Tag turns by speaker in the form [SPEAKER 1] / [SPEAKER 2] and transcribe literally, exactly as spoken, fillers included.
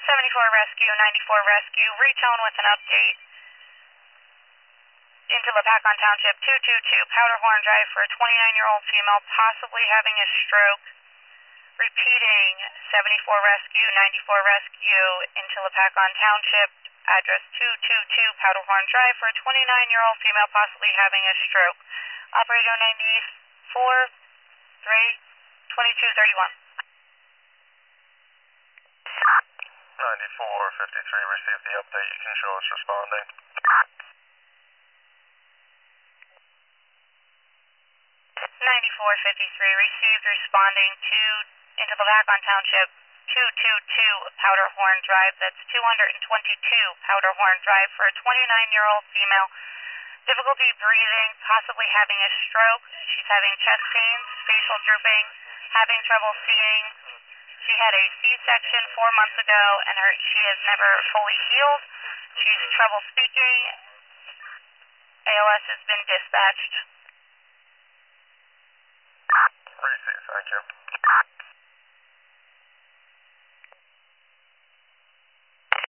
[SPEAKER 1] seventy-four Rescue, ninety-four Rescue, retone with an update into Lapacon Township, two two two Powderhorn Drive for a twenty-nine-year-old female possibly having a stroke. Repeating, seventy-four Rescue, ninety-four Rescue into Lapacon Township, address two two two Powderhorn Drive for a twenty-nine-year-old female possibly having a stroke. Operator ninety-four, three, twenty-two thirty-one.
[SPEAKER 2] ninety-four fifty-three, received the update. You can show us responding.
[SPEAKER 1] ninety-four fifty-three, received responding to into Lapacon Township, two two two Powderhorn Drive. That's two twenty-two Powderhorn Drive for a twenty-nine-year-old female. Difficulty breathing, possibly having a stroke. She's having chest pains, facial drooping, having trouble seeing. She had a C-section four months ago, and her she has never fully healed. She's trouble speaking. A L S has been dispatched.
[SPEAKER 2] Received, thank you.